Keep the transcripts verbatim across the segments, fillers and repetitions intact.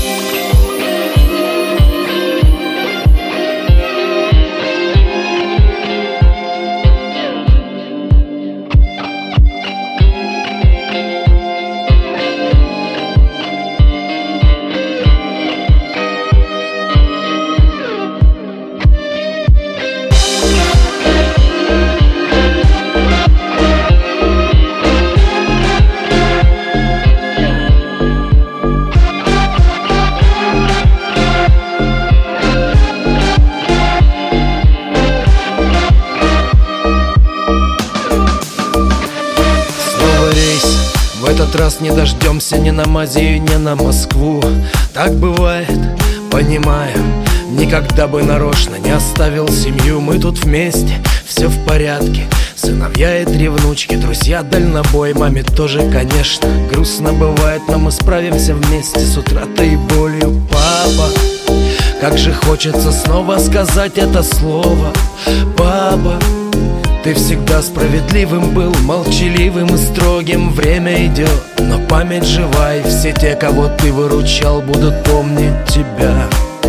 В этот раз не дождемся ни на Азию, ни на Москву. Так бывает, понимаю. Никогда бы нарочно не оставил семью. Мы тут вместе, все в порядке. Сыновья и три внучки, друзья, дальнобой. Маме тоже, конечно, грустно бывает, но мы справимся вместе с утратой и болью. Папа, как же хочется снова сказать это слово. Папа, ты всегда справедливым был, молчаливым и строгим. Время идет, но память жива, и все те, кого ты выручал, будут помнить тебя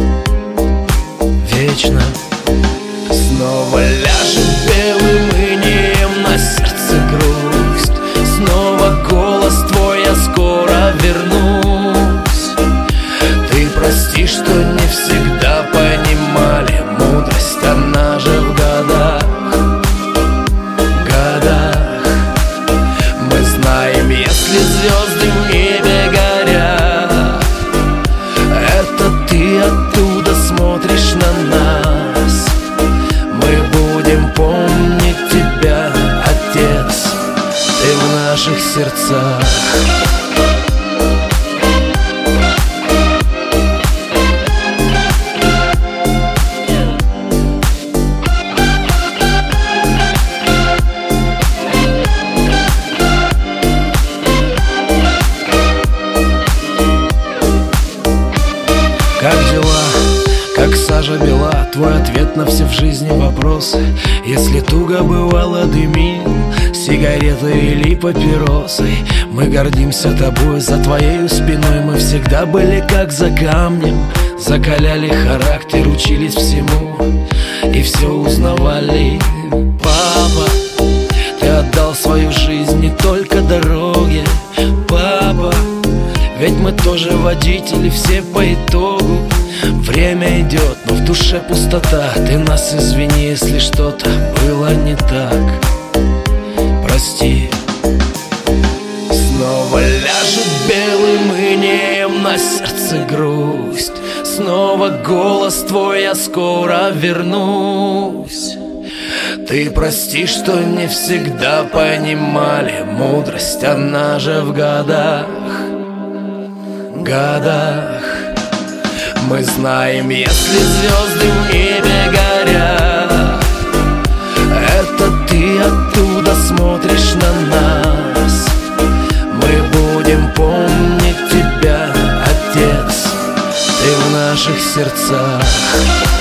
вечно. Снова ляжет белым инеем на сердце грусть. Снова голос твой, я скоро вернусь. Ты прости, что не всегда понимали мудрость, она же в годах. Если звезды в небе горят, это ты оттуда смотришь на нас. Мы будем помнить тебя, Отец, ты в наших сердцах. Как дела? Как сажа бела? Твой ответ на все в жизни вопросы. Если туго бывало, дымил сигареты или папиросы. Мы гордимся тобой, за твоей спиной. Мы всегда были как за камнем. Закаляли характер, учились всему и все узнавали. Папа, ты отдал свою жизнь не только дороге. Папа, ведь мы тоже водители, все по итогу. Время идет, но в душе пустота. Ты нас извини, если что-то было не так. Прости. Снова ляжет белым инеем на сердце грусть. Снова голос твой, я скоро вернусь. Ты прости, что не всегда понимали мудрость, она же в годах. Годах. Мы знаем, если звезды в небе горят, это ты оттуда смотришь на нас. Мы будем помнить тебя, Отец, ты в наших сердцах.